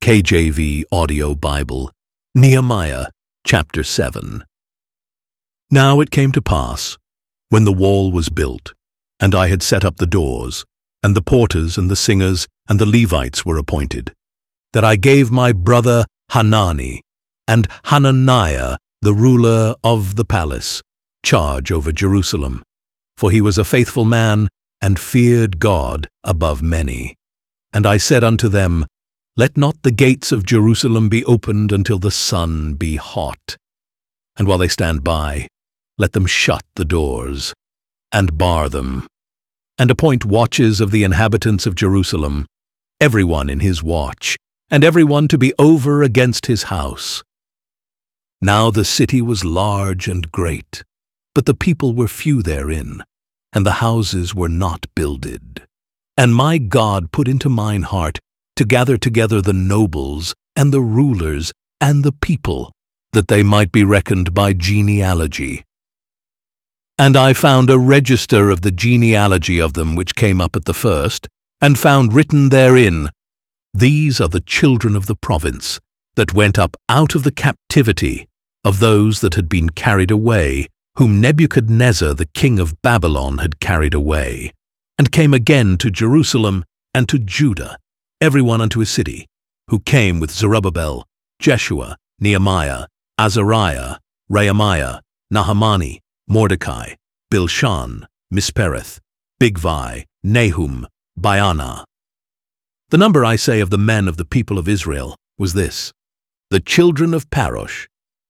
KJV Audio Bible, Nehemiah chapter 7. Now it came to pass, when the wall was built, and I had set up the doors, and the porters and the singers and the Levites were appointed, that I gave my brother Hanani and Hananiah, the ruler of the palace, charge over Jerusalem, for he was a faithful man and feared God above many. And I said unto them, Let not the gates of Jerusalem be opened until the sun be hot. And while they stand by, let them shut the doors, and bar them, and appoint watches of the inhabitants of Jerusalem, every one in his watch, and every one to be over against his house. Now the city was large and great, but the people were few therein, and the houses were not builded. And my God put into mine heart to gather together the nobles, and the rulers, and the people, that they might be reckoned by genealogy. And I found a register of the genealogy of them which came up at the first, and found written therein, These are the children of the province, that went up out of the captivity of those that had been carried away, whom Nebuchadnezzar the king of Babylon had carried away, and came again to Jerusalem and to Judah, every one unto his city, who came with Zerubbabel, Jeshua, Nehemiah, Azariah, Rehemiah, Nahamani, Mordecai, Bilshan, Mispereth, Bigvai, Nahum, Baana. The number, I say, of the men of the people of Israel was this: the children of Parosh,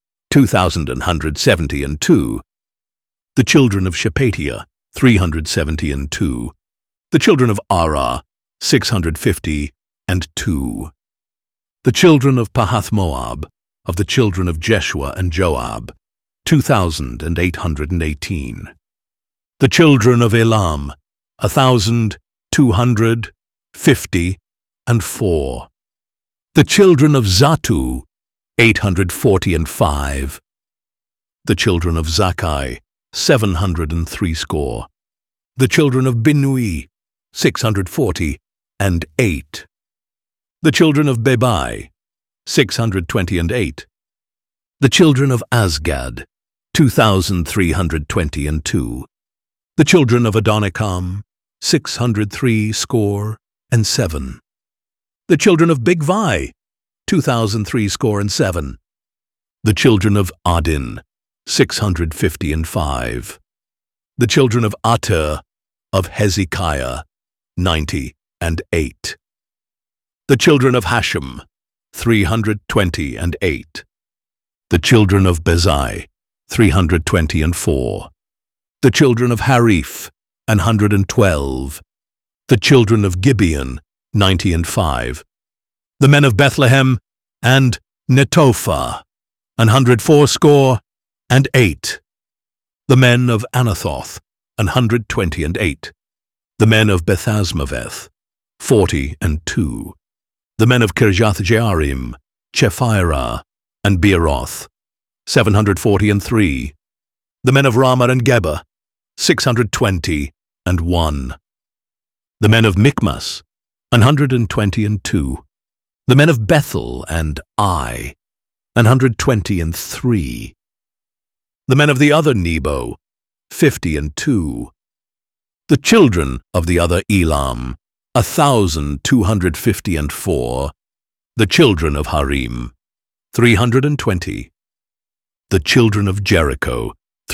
2,172, the children of Shephatiah, 372, the children of Arah, 652, the children of Pahath-Moab, of the children of Jeshua and Joab, 2,818, the children of Elam, 1,254, the children of Zattu, 845, the children of Zakkai, 760, the children of Binnui, 648, the children of Bebai, 628, the children of Azgad, 2,322, the children of Adonikam, 667, the children of Bigvai, 2,367, the children of Adin, 655, the children of Ater, of Hezekiah, 98, the children of Hashem, 328, the children of Bezai, 324, the children of Hariph, 112, the children of Gibeon, 95, the men of Bethlehem and Netophah, 180, the men of Anathoth, 128, the men of Bethasmaveth, 42, the men of Kirjath-Jearim, Chephirah, and Beeroth, 743, the men of Ramah and Geba, 621, the men of Michmas, 122, the men of Bethel and Ai, 123, the men of the other Nebo, 52, the children of the other Elam, 1,254, the children of Harim, 320, the children of Jericho,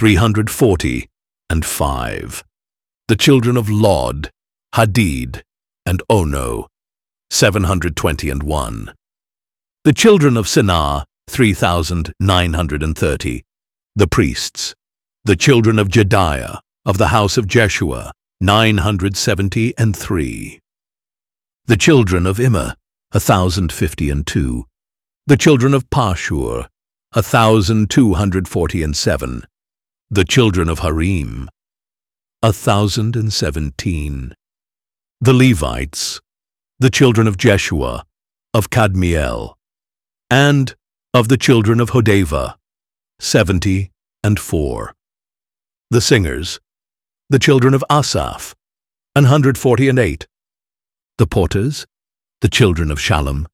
345, the children of Lod, Hadid, and Ono, 721, the children of Sinah, 3,930, the priests, the children of Jediah, of the house of Jeshua, 973, the children of Immer, 1,052, the children of Pashur, 1,247, the children of Harim, 1,017, the Levites, the children of Jeshua, of Kadmiel, and of the children of Hodavah, 74, the singers, the children of Asaph, 148, the porters, the children of Shallum,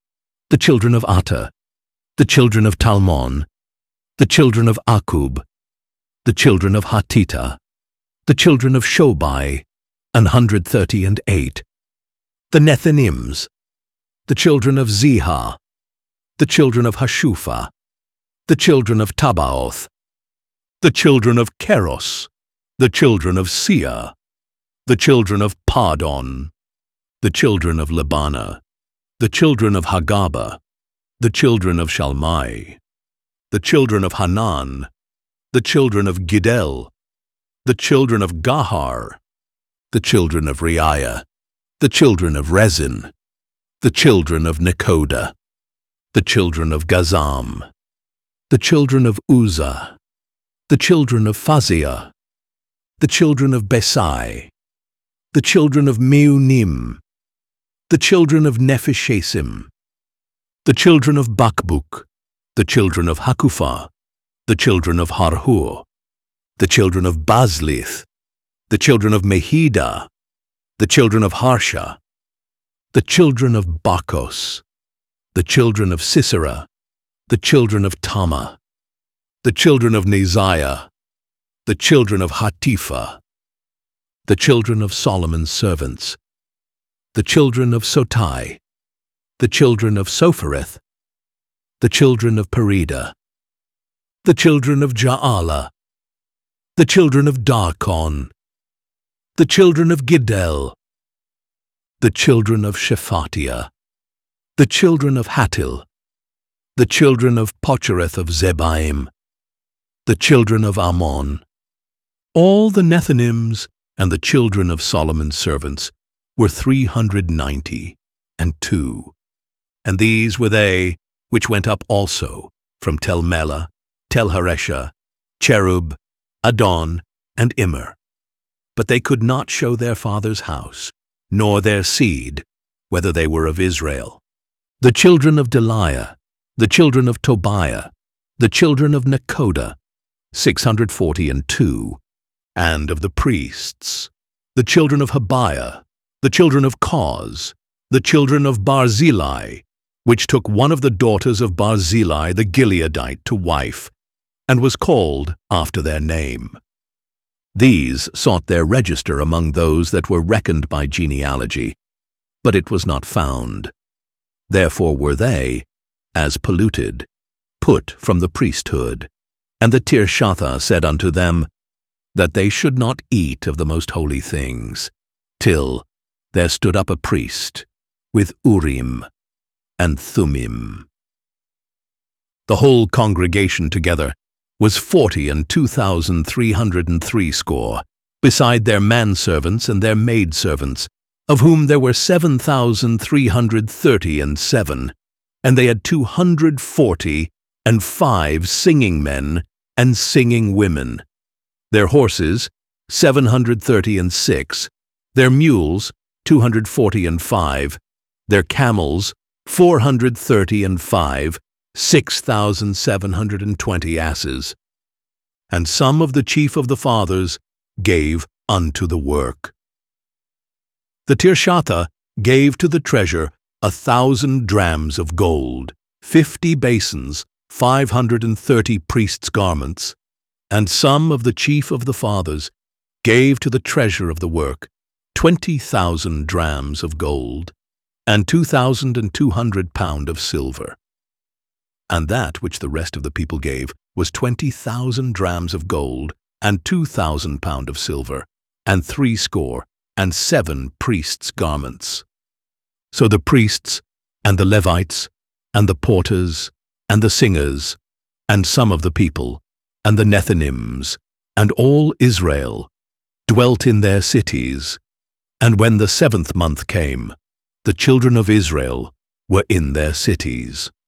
the children of Atta, the children of Talmon, the children of Akub, the children of Hatita, the children of Shobai, 138, the Nethinims, the children of Ziha, the children of Hashupha, the children of Tabaoth, the children of Keros, the children of Sia, the children of Pardon, the children of Labana, the children of Hagaba, the children of Shalmai, the children of Hanan, the children of Giddel, the children of Gahar, the children of Reiah, the children of Rezin, the children of Nekoda, the children of Gazam, the children of Uzzah, the children of Phaziah, the children of Besai, the children of Meunim, the children of Nephishtim, the children of Bakbuk, the children of Hakupha, the children of Harhur, the children of Bazlith, the children of Mehida, the children of Harsha, the children of Bakos, the children of Sisera, the children of Tama, the children of Neziah, the children of Hatipha, the children of Solomon's servants, the children of Sotai, the children of Sophereth, the children of Perida, the children of Jaala, the children of Darkon, the children of Giddel, the children of Shephatiah, the children of Hattil, the children of Pochereth of Zebaim, the children of Ammon. All the Nethinims and the children of Solomon's servants were 392, and these were they which went up also from Tel Melah, Tel Haresha, Cherub, Adon, and Immer. But they could not show their father's house, nor their seed, whether they were of Israel. The children of Deliah, the children of Tobiah, the children of Nekoda, 642, and of the priests, the children of Habiah, the children of Koz, the children of Barzillai, which took one of the daughters of Barzillai the Gileadite to wife, and was called after their name. These sought their register among those that were reckoned by genealogy, but it was not found. Therefore were they, as polluted, put from the priesthood. And the Tirshatha said unto them, that they should not eat of the most holy things, till there stood up a priest with Urim and Thummim. The whole congregation together was 42,303 score, beside their manservants and their maidservants, of whom there were 7,337, and they had 245 singing men and singing women. Their horses, 736, their mules, 245, their camels, 435, 6,720 asses. And some of the chief of the fathers gave unto the work. The Tirshatha gave to the treasure 1,000 drams of gold, 50 basins, 530 priests' garments, and some of the chief of the fathers gave to the treasure of the work 20,000 drams of gold, and 2,200 pound of silver. And that which the rest of the people gave was 20,000 drams of gold, and 2,000 pound of silver, and 67 priests' garments. So the priests, and the Levites, and the porters, and the singers, and some of the people, and the Nethinims, and all Israel, dwelt in their cities. And when the 7th month came, the children of Israel were in their cities.